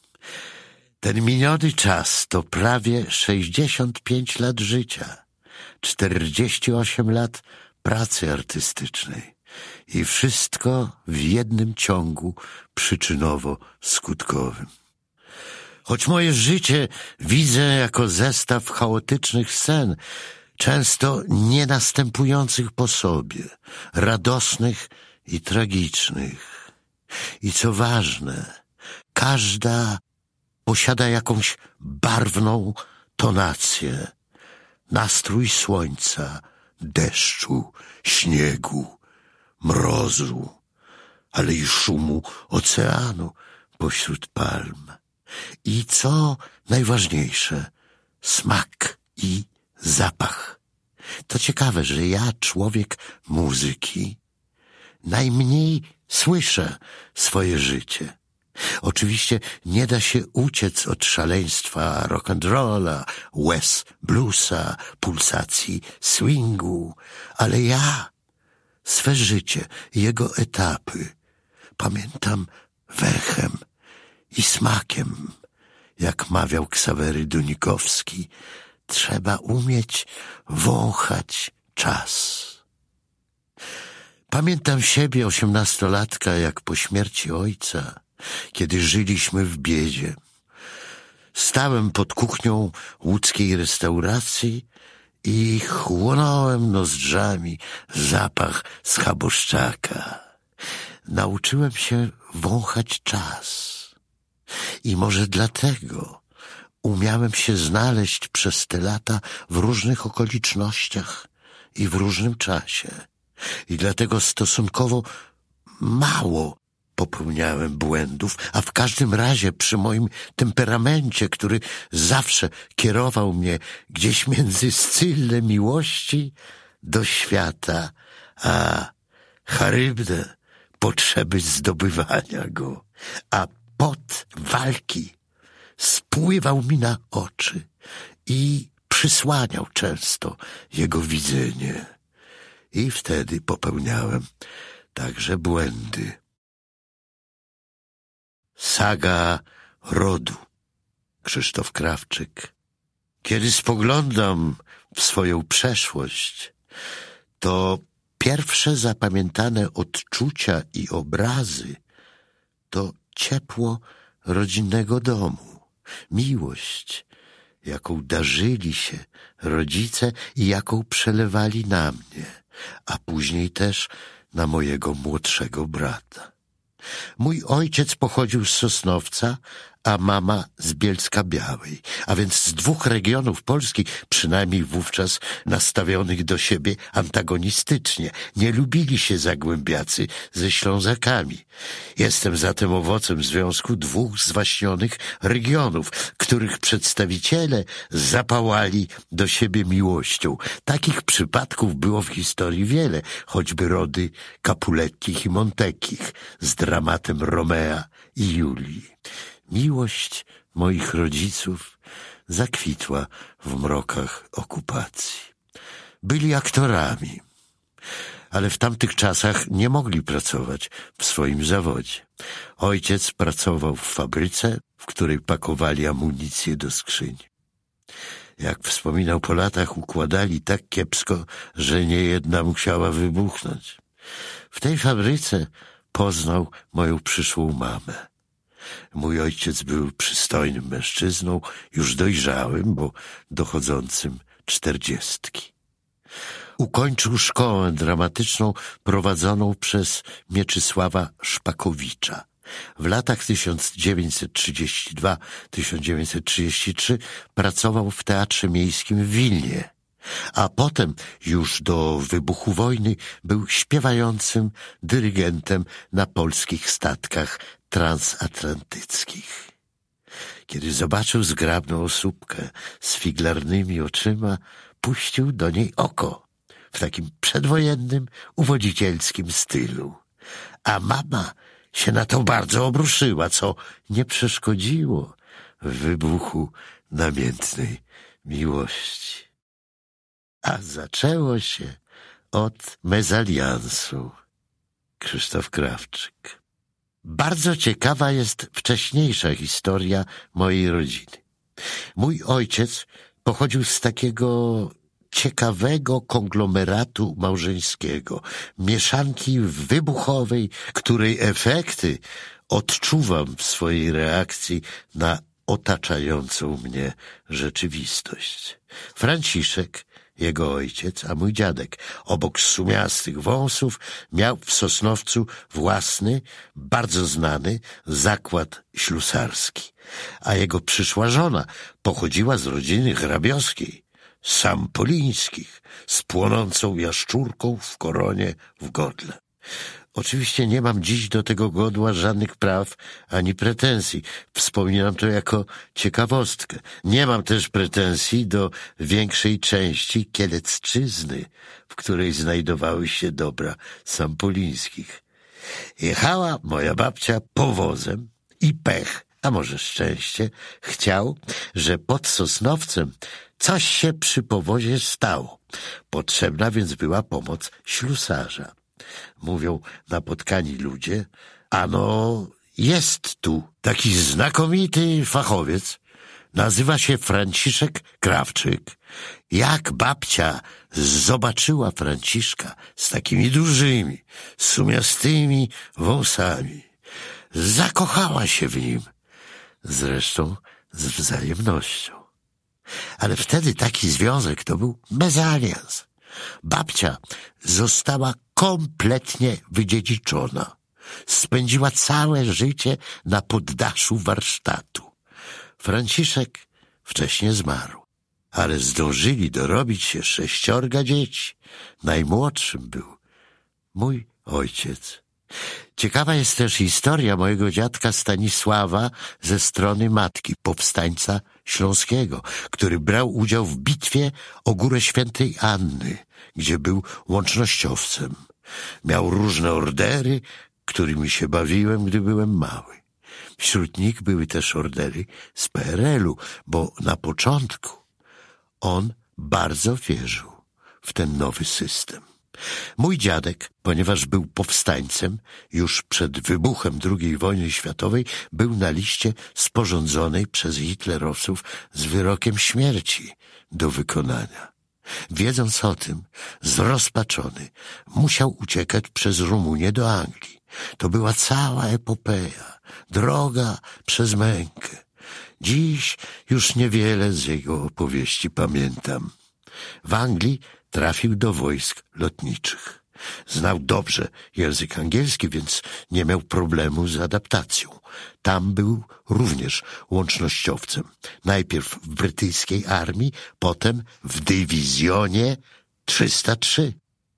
Ten miniony czas to prawie sześćdziesiąt pięć lat życia, czterdzieści osiem lat pracy artystycznej i wszystko w jednym ciągu przyczynowo-skutkowym. Choć moje życie widzę jako zestaw chaotycznych scen, często nie następujących po sobie, radosnych i tragicznych. I co ważne, każda posiada jakąś barwną tonację, nastrój słońca, deszczu, śniegu, mrozu, ale i szumu oceanu pośród palm. I co najważniejsze, smak i zapach. To ciekawe, że ja, człowiek muzyki, najmniej słyszę swoje życie. Oczywiście nie da się uciec od szaleństwa rock'n'rolla, łez bluesa, pulsacji swingu, ale ja swe życie, jego etapy pamiętam węchem i smakiem. Jak mawiał Ksawery Dunikowski, trzeba umieć wąchać czas. Pamiętam siebie, osiemnastolatka, jak po śmierci ojca, kiedy żyliśmy w biedzie. Stałem pod kuchnią łódzkiej restauracji i chłonąłem nozdrzami zapach schaboszczaka. Nauczyłem się wąchać czas. I może dlatego umiałem się znaleźć przez te lata w różnych okolicznościach i w różnym czasie. I dlatego stosunkowo mało popełniałem błędów, a w każdym razie przy moim temperamencie, który zawsze kierował mnie gdzieś między Scylę miłości do świata, a Charybdę potrzeby zdobywania go, a pot walki spływał mi na oczy i przysłaniał często jego widzenie. I wtedy popełniałem także błędy. Saga rodu. Krzysztof Krawczyk. Kiedy spoglądam w swoją przeszłość, to pierwsze zapamiętane odczucia i obrazy to ciepło rodzinnego domu, miłość, jaką darzyli się rodzice i jaką przelewali na mnie, a później też na mojego młodszego brata. Mój ojciec pochodził z Sosnowca, a mama z Bielska-Białej, a więc z dwóch regionów Polski, przynajmniej wówczas nastawionych do siebie antagonistycznie. Nie lubili się zagłębiacy ze Ślązakami. Jestem zatem owocem związku dwóch zwaśnionych regionów, których przedstawiciele zapałali do siebie miłością. Takich przypadków było w historii wiele, choćby rody Capulettich i Montekich z dramatem Romea i Julii. Miłość moich rodziców zakwitła w mrokach okupacji. Byli aktorami, ale w tamtych czasach nie mogli pracować w swoim zawodzie. Ojciec pracował w fabryce, w której pakowali amunicję do skrzyń. Jak wspominał, po latach układali tak kiepsko, że niejedna musiała wybuchnąć. W tej fabryce poznał moją przyszłą mamę. Mój ojciec był przystojnym mężczyzną, już dojrzałym, bo dochodzącym czterdziestki. Ukończył szkołę dramatyczną prowadzoną przez Mieczysława Szpakowicza. W latach tysiąc dziewięćset trzydziestym drugim do tysiąc dziewięćset trzydziestego trzeciego pracował w Teatrze Miejskim w Wilnie, a potem już do wybuchu wojny był śpiewającym dyrygentem na polskich statkach transatlantyckich. Kiedy zobaczył zgrabną osóbkę z figlarnymi oczyma, puścił do niej oko w takim przedwojennym, uwodzicielskim stylu. A mama się na to bardzo obruszyła, co nie przeszkodziło w wybuchu namiętnej miłości. A zaczęło się od mezaliansu. Krzysztof Krawczyk. Bardzo ciekawa jest wcześniejsza historia mojej rodziny. Mój ojciec pochodził z takiego ciekawego konglomeratu małżeńskiego, mieszanki wybuchowej, której efekty odczuwam w swojej reakcji na otaczającą mnie rzeczywistość. Franciszek, jego ojciec, a mój dziadek, obok sumiastych wąsów, miał w Sosnowcu własny, bardzo znany zakład ślusarski, a jego przyszła żona pochodziła z rodziny hrabiowskiej, Sampolińskich, z płonącą jaszczurką w koronie w godle. Oczywiście nie mam dziś do tego godła żadnych praw ani pretensji. Wspominam to jako ciekawostkę. Nie mam też pretensji do większej części Kielecczyzny, w której znajdowały się dobra Sampolińskich. Jechała moja babcia powozem i pech, a może szczęście, chciał, że pod Sosnowcem coś się przy powozie stało. Potrzebna więc była pomoc ślusarza. Mówią napotkani ludzie, ano jest tu taki znakomity fachowiec, nazywa się Franciszek Krawczyk. Jak babcia zobaczyła Franciszka z takimi dużymi, sumiastymi wąsami, zakochała się w nim, zresztą z wzajemnością. Ale wtedy taki związek to był mezalians. Babcia została kompletnie wydziedziczona. Spędziła całe życie na poddaszu warsztatu. Franciszek wcześnie zmarł, ale zdążyli dorobić się sześciorga dzieci. Najmłodszym był mój ojciec. Ciekawa jest też historia mojego dziadka Stanisława ze strony matki, powstańca śląskiego, który brał udział w bitwie o Górę Świętej Anny, gdzie był łącznościowcem. Miał różne ordery, którymi się bawiłem, gdy byłem mały. Wśród nich były też ordery z P R L u, bo na początku on bardzo wierzył w ten nowy system. Mój dziadek, ponieważ był powstańcem, już przed wybuchem drugiej wojny światowej był na liście sporządzonej przez hitlerowców z wyrokiem śmierci do wykonania. Wiedząc o tym, zrozpaczony, musiał uciekać przez Rumunię do Anglii. To była cała epopeja, droga przez mękę. Dziś już niewiele z jego opowieści pamiętam. W Anglii trafił do wojsk lotniczych. Znał dobrze język angielski, więc nie miał problemu z adaptacją. Tam był również łącznościowcem. Najpierw w brytyjskiej armii, potem w dywizjonie trzysta trzy.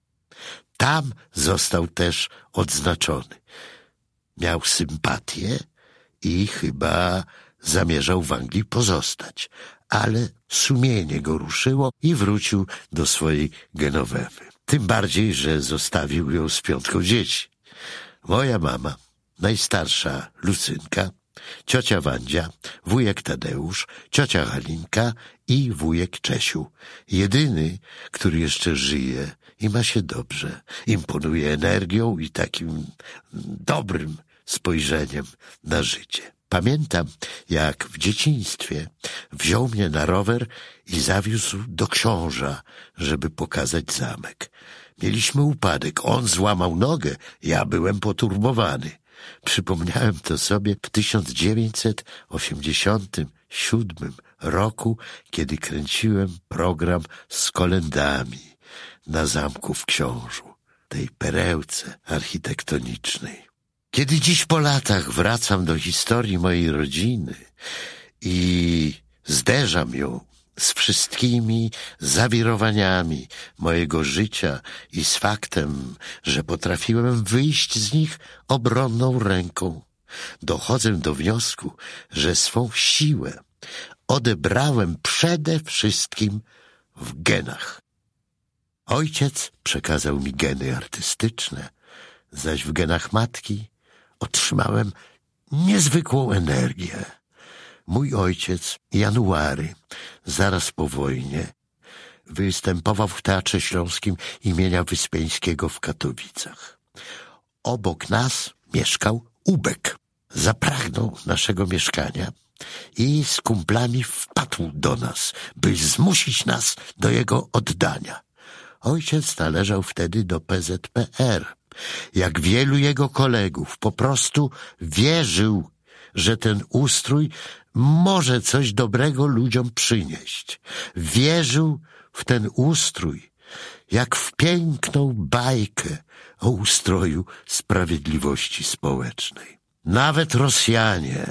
Tam został też odznaczony. Miał sympatię i chyba zamierzał w Anglii pozostać, ale sumienie go ruszyło i wrócił do swojej Genovewy. Tym bardziej, że zostawił ją z piątką dzieci. Moja mama, najstarsza Lucynka, ciocia Wandzia, wujek Tadeusz, ciocia Halinka i wujek Czesiu. Jedyny, który jeszcze żyje i ma się dobrze. Imponuje energią i takim dobrym spojrzeniem na życie. Pamiętam, jak w dzieciństwie wziął mnie na rower i zawiózł do Książa, żeby pokazać zamek. Mieliśmy upadek, on złamał nogę, ja byłem poturbowany. Przypomniałem to sobie w tysiąc dziewięćset osiemdziesiątym siódmym roku, kiedy kręciłem program z kolędami na zamku w Książu, tej perełce architektonicznej. Kiedy dziś po latach wracam do historii mojej rodziny i zderzam ją z wszystkimi zawirowaniami mojego życia i z faktem, że potrafiłem wyjść z nich obronną ręką, dochodzę do wniosku, że swą siłę odebrałem przede wszystkim w genach. Ojciec przekazał mi geny artystyczne, zaś w genach matki otrzymałem niezwykłą energię. Mój ojciec, January, zaraz po wojnie, występował w Teatrze Śląskim imienia Wyspiańskiego w Katowicach. Obok nas mieszkał Ubek. Zapragnął naszego mieszkania i z kumplami wpadł do nas, by zmusić nas do jego oddania. Ojciec należał wtedy do P Z P R. Jak wielu jego kolegów, po prostu wierzył, że ten ustrój może coś dobrego ludziom przynieść. Wierzył w ten ustrój, jak w piękną bajkę o ustroju sprawiedliwości społecznej. Nawet Rosjanie,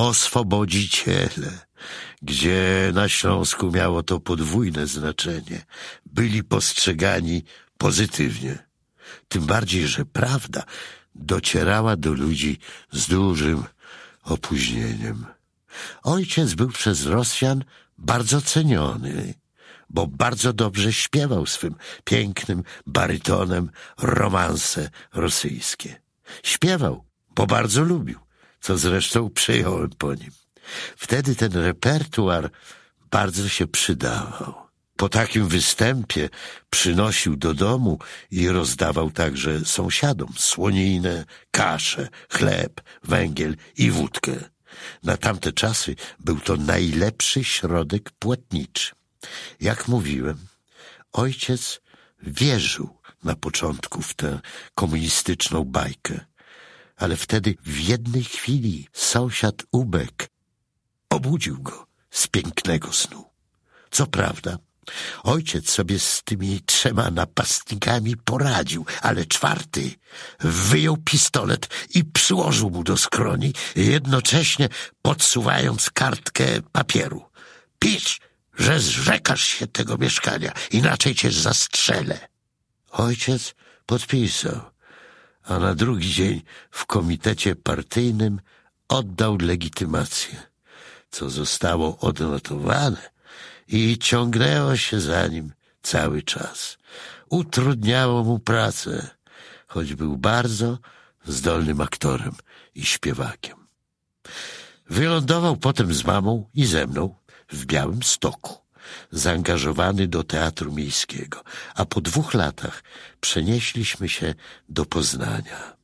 oswobodziciele, gdzie na Śląsku miało to podwójne znaczenie, byli postrzegani pozytywnie. Tym bardziej, że prawda docierała do ludzi z dużym opóźnieniem. Ojciec był przez Rosjan bardzo ceniony, bo bardzo dobrze śpiewał swym pięknym barytonem romanse rosyjskie. Śpiewał, bo bardzo lubił, co zresztą przyjąłem po nim. Wtedy ten repertuar bardzo się przydawał. Po takim występie przynosił do domu i rozdawał także sąsiadom słoninę, kaszę, chleb, węgiel i wódkę. Na tamte czasy był to najlepszy środek płatniczy. Jak mówiłem, ojciec wierzył na początku w tę komunistyczną bajkę, ale wtedy w jednej chwili sąsiad Ubek obudził go z pięknego snu. Co prawda, ojciec sobie z tymi trzema napastnikami poradził, ale czwarty wyjął pistolet i przyłożył mu do skroni, jednocześnie podsuwając kartkę papieru. Pisz, że zrzekasz się tego mieszkania, inaczej cię zastrzelę. Ojciec podpisał, a na drugi dzień w komitecie partyjnym oddał legitymację, co zostało odnotowane i ciągnęło się za nim cały czas. Utrudniało mu pracę, choć był bardzo zdolnym aktorem i śpiewakiem. Wylądował potem z mamą i ze mną w Białymstoku. zaangażowany do Teatru Miejskiego, a po dwóch latach przenieśliśmy się do Poznania.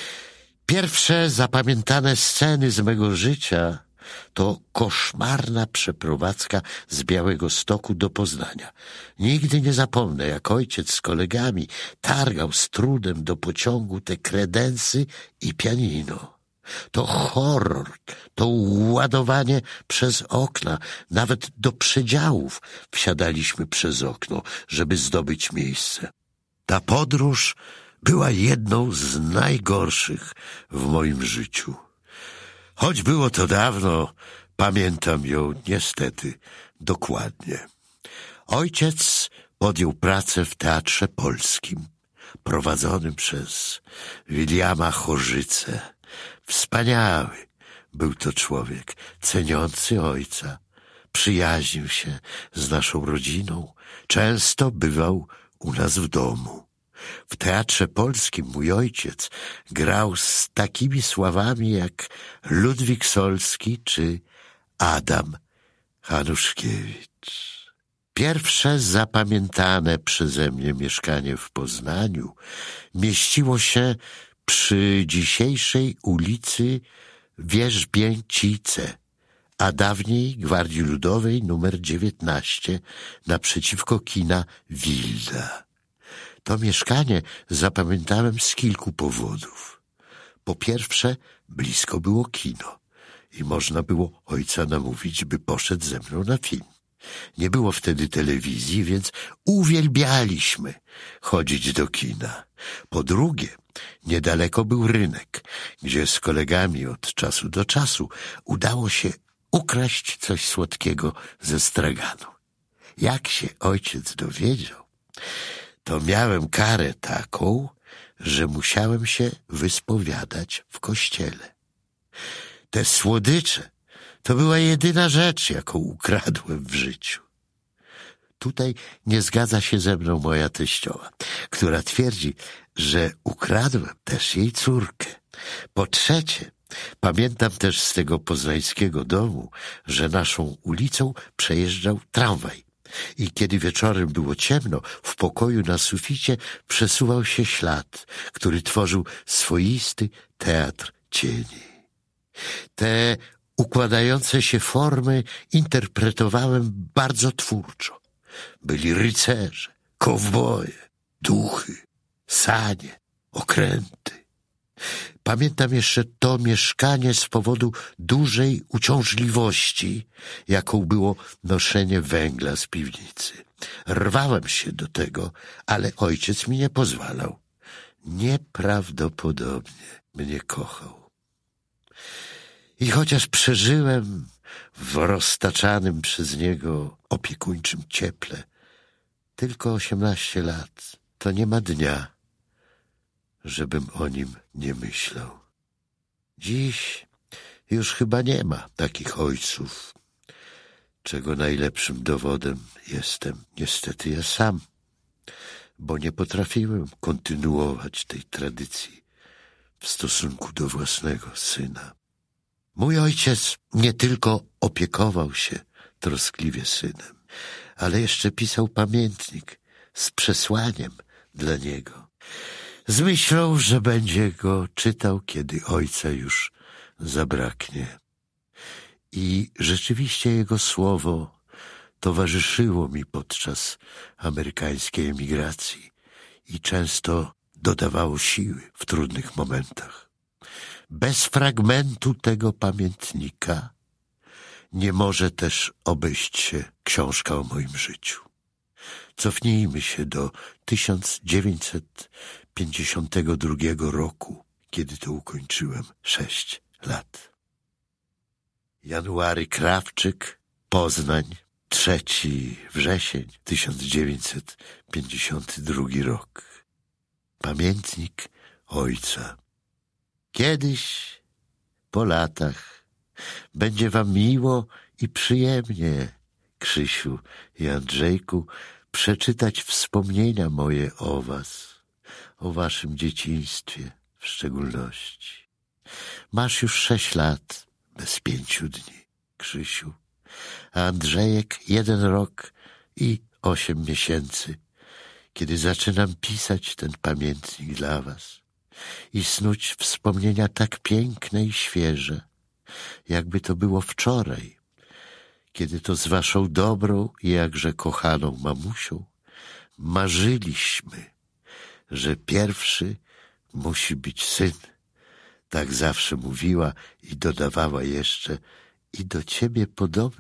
Pierwsze zapamiętane sceny z mego życia to koszmarna przeprowadzka z Białegostoku do Poznania. Nigdy nie zapomnę, jak ojciec z kolegami targał z trudem do pociągu te kredensy i pianino. To horror, to ładowanie przez okna, nawet do przedziałów wsiadaliśmy przez okno, żeby zdobyć miejsce. Ta podróż była jedną z najgorszych w moim życiu. Choć było to dawno, pamiętam ją niestety dokładnie. Ojciec podjął pracę w Teatrze Polskim, prowadzonym przez Williama Chorzycę. Wspaniały był to człowiek, ceniący ojca. Przyjaźnił się z naszą rodziną, często bywał u nas w domu. W Teatrze Polskim mój ojciec grał z takimi sławami jak Ludwik Solski czy Adam Hanuszkiewicz. Pierwsze zapamiętane przeze mnie mieszkanie w Poznaniu mieściło się przy dzisiejszej ulicy Wierzbięcice, a dawniej Gwardii Ludowej numer dziewiętnaście, naprzeciwko kina Wilda. To mieszkanie zapamiętałem z kilku powodów. Po pierwsze, blisko było kino i można było ojca namówić, by poszedł ze mną na film. Nie było wtedy telewizji, więc uwielbialiśmy chodzić do kina. Po drugie, niedaleko był rynek, gdzie z kolegami od czasu do czasu udało się ukraść coś słodkiego ze straganu. Jak się ojciec dowiedział, to miałem karę taką, że musiałem się wyspowiadać w kościele. Te słodycze to była jedyna rzecz, jaką ukradłem w życiu. Tutaj nie zgadza się ze mną moja teściowa, która twierdzi, że ukradłem też jej córkę. Po trzecie, pamiętam też z tego poznańskiego domu, że naszą ulicą przejeżdżał tramwaj. I kiedy wieczorem było ciemno, w pokoju na suficie przesuwał się ślad, który tworzył swoisty teatr cieni. Te układające się formy interpretowałem bardzo twórczo. Byli rycerze, kowboje, duchy, sanie, okręty. Pamiętam jeszcze to mieszkanie z powodu dużej uciążliwości, jaką było noszenie węgla z piwnicy. Rwałem się do tego, ale ojciec mi nie pozwalał. Nieprawdopodobnie mnie kochał. I chociaż przeżyłem w roztaczanym przez niego opiekuńczym cieple tylko osiemnaście lat, to nie ma dnia, żebym o nim nie myślał. Dziś już chyba nie ma takich ojców, czego najlepszym dowodem jestem niestety ja sam, bo nie potrafiłem kontynuować tej tradycji w stosunku do własnego syna. Mój ojciec nie tylko opiekował się troskliwie synem, ale jeszcze pisał pamiętnik z przesłaniem dla niego, z myślą, że będzie go czytał, kiedy ojca już zabraknie. I rzeczywiście jego słowo towarzyszyło mi podczas amerykańskiej emigracji i często dodawało siły w trudnych momentach. Bez fragmentu tego pamiętnika nie może też obejść się książka o moim życiu. Cofnijmy się do tysiąc dziewięćset pięćdziesiątego drugiego roku, kiedy to ukończyłem sześć lat. January Krawczyk, Poznań, trzeci wrzesień tysiąc dziewięćset pięćdziesiąty drugi rok. Pamiętnik ojca. Kiedyś, po latach, będzie wam miło i przyjemnie, Krzysiu i Andrzejku, przeczytać wspomnienia moje o was, o waszym dzieciństwie w szczególności. Masz już sześć lat bez pięciu dni, Krzysiu, a Andrzejek jeden rok i osiem miesięcy, kiedy zaczynam pisać ten pamiętnik dla was i snuć wspomnienia tak piękne i świeże, jakby to było wczoraj, kiedy to z waszą dobrą i jakże kochaną mamusią marzyliśmy, że pierwszy musi być syn. Tak zawsze mówiła i dodawała jeszcze: i do ciebie podobnie.